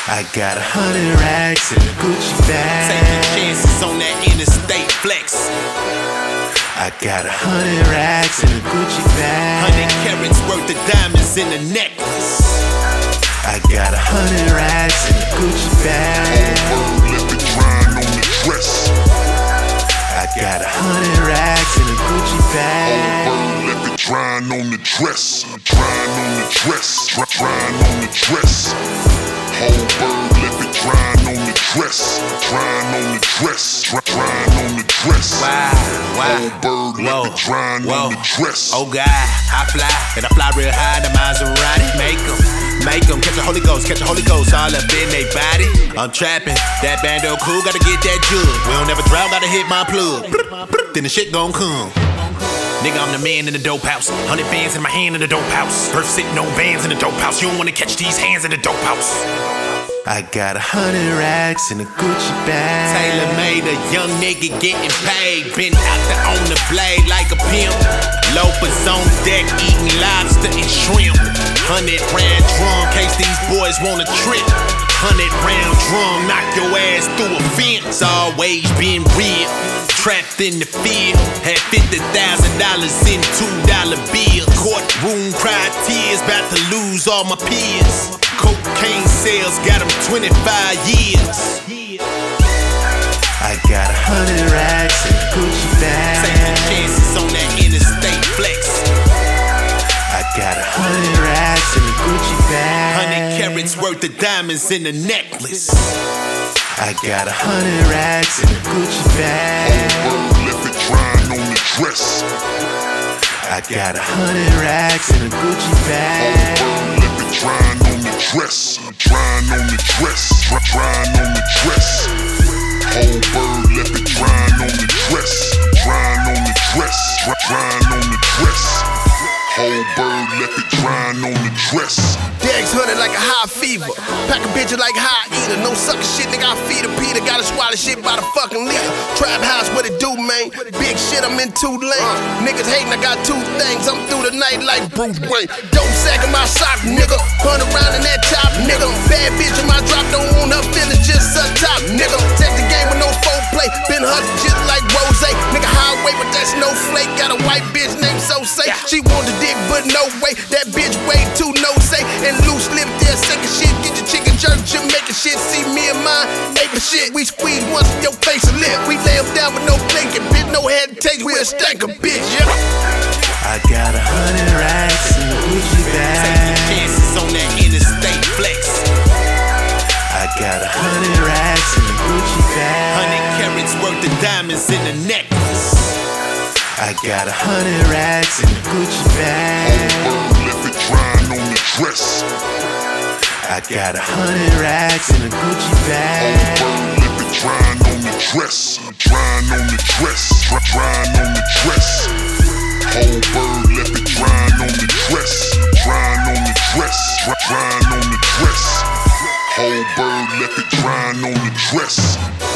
I got 100 racks in a Gucci bag. Taking chances on that interstate flex. I got 100 racks in a Gucci bag. 100 carats worth of diamonds in a necklace. I got 100 racks in a Gucci bag. Let it grind on the dress. I got 100 racks in a Gucci bag. Let it grind on the dress. Grind on the dress. Grind on the dress. Whole bird, let it grind on the dress. Grind on the dress. Grind on the dress. Wow. Whole bird, let it grind on the dress. Oh God, I fly, and I fly real high. The Maserati, make 'em catch the Holy Ghost, all up in they body. I'm trapping, that bando cool, gotta get that jug. We don't never drown, gotta hit my plug. Then the shit gon' come. Nigga, I'm the man in the dope house. 100 bands in my hand in the dope house. Earth sitting on bands in the dope house. You don't wanna catch these hands in the dope house. I got 100 racks in a Gucci bag. Taylor made a young nigga getting paid. Been out there on the blade like a pimp. Loafers on deck eating lobster and shrimp. 100 round drum, case these boys wanna trip. 100 round drum, knock your ass through a fence. Always been real, trapped in the field. Had $50,000 in $2 bills. Courtroom cried tears, about to lose all my peers. Cocaine sales got 25 years. I got 100 racks in a Gucci bag. Taking chances on that interstate flex. I got 100 racks in a Gucci bag. 100 carats worth of diamonds in a necklace. I got 100 racks in a Gucci bag. Let it grind on the dress. I got 100 racks in a Gucci bag. Let it grind on the dress. Grind on the dress. Grind on the dress. Whole bird, let it grind on the dress. Grind on the dress. Grind on the dress. Whole bird, let it grind on the dress. Dags hunted like a high fever. Pack a bitch like high eater. No sucker shit, nigga. I feed a Peter. Gotta swallow shit by the fucking liter. Trap house, what it do, man? Big shit, I'm in 2 lanes. Niggas hating, I got 2 things. I'm through the night like Bruce Wayne. Dope sack in my sock, nigga. Hunt around in that top, nigga. Bad bitch in my drop, don't want her feelings, just a top, nigga. Take the game with no foreplay. Been hustling just like Rose. Nigga, highway with that snowflake. Got a white bitch named So Say. She want the dick, but no way. That bitch way too no say. And loose lip there, second shit. Get your chicken jerk, Jamaican shit. See me and mine, ain't for shit. We squeeze once in your face and lip. We lay 'em down with no blinking, bitch. No hesitation, we'll stank a bitch, yeah. I got 100 racks in a Gucci bag. Taking chances on that interstate flex. I got 100 racks in a Gucci bag. 100 carats worth of diamonds in a necklace. I got 100 racks in a Gucci bag. Let it grind on the dress. I got 100 racks in a Gucci bag. Let it grind on the dress. Grind on the dress. Grind on the dress. Whole bird, let it grind on the dress. Grind on the dress. Grind on the dress. Whole bird, let it grind on the dress.